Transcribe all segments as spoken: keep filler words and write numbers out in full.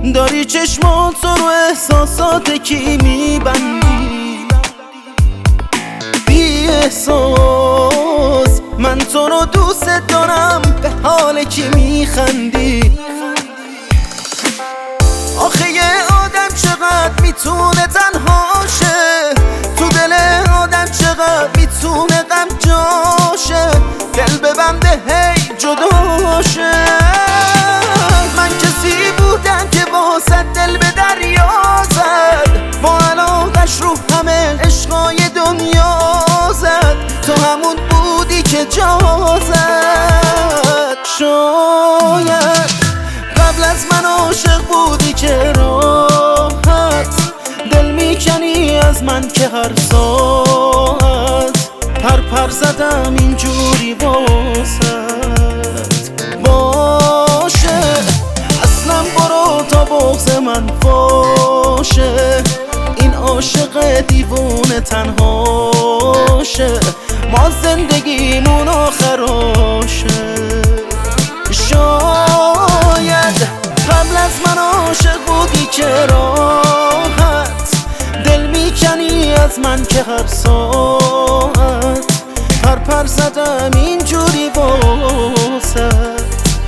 داری چشمات رو احساسات کی میبندی؟ بی احساس من تو رو دوست دارم، به حال کی میخندی؟ آخه یه آدم چقدر میتونه تنها شه، تو دل آدم چقدر میتونه غم جاشه، دل ببنده هی جدا شه. من کسی بودم که واسه دل به دریا زد، با علاقش رو همه عشقای دنیا زد، تو همون بودی که جا زد. شاید قبل از من عاشق بودی که راحت دل میکنی از من که هر ساعت پر پر زدم اینجوری واسط. باشه اصلا برو تا بغض من باشه، این عاشق دیوونه تنهاشه، ما زندگیمون آخراشه. شاید قبل از من عاشق بودی که راحت دل میکنی از من که هر ساعت پر پر زدم اینجوری واسط.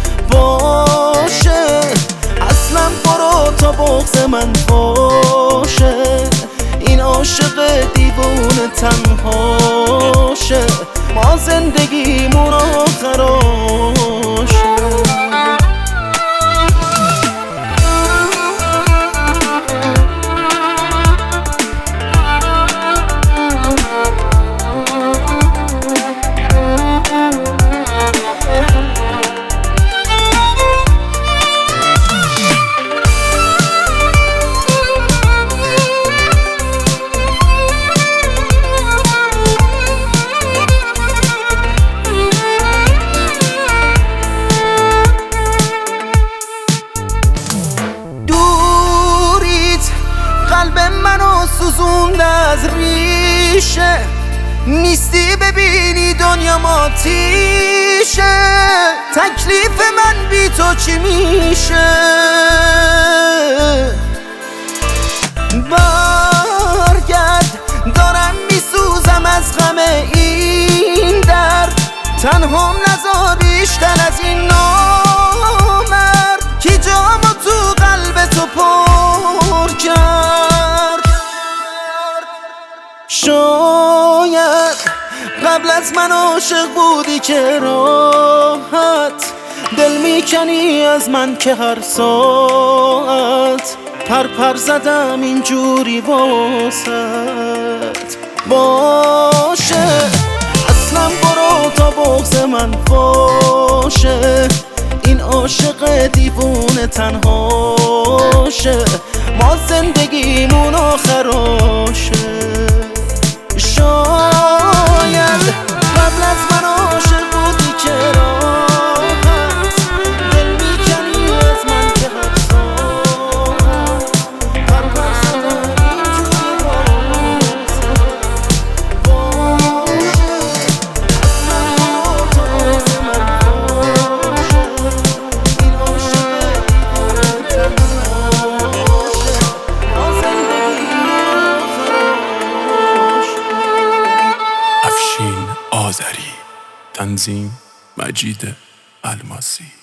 باشه اصلا برو تا بغض من باشه، این عاشق دیوونه تنهاشه، ما زندگیمون آخراشه. قلب منو سوزونده از ریشه، نیستی ببینی دنیا ماتیشه، تکلیف من بی تو چی میشه؟ برگرد دارم میسوزم از غم این درد، تنهام نذار بیشتر از این نامرد کی جامو تو قلب تو پر کرد. شاید قبل از من عاشق بودی که راحت دل میکنی از من که هر ساعت پر پر زدم اینجوری واسط. باشه اصلا برو تا بغض من باشه، این عاشق دیوونه تنهاشه، ما زندگیمون آخراشه. شاید قبل از من عاشق بودی که راحت دل میکنی از من که هر ساعت پر پر زدم اینجوری واسط. باشه اصلا برو تا بغض من باشه، این عاشق دیوونه تنهاشه، ما زندگیمون آخراشه. افشین آذری، تنظیم مجید الماسی.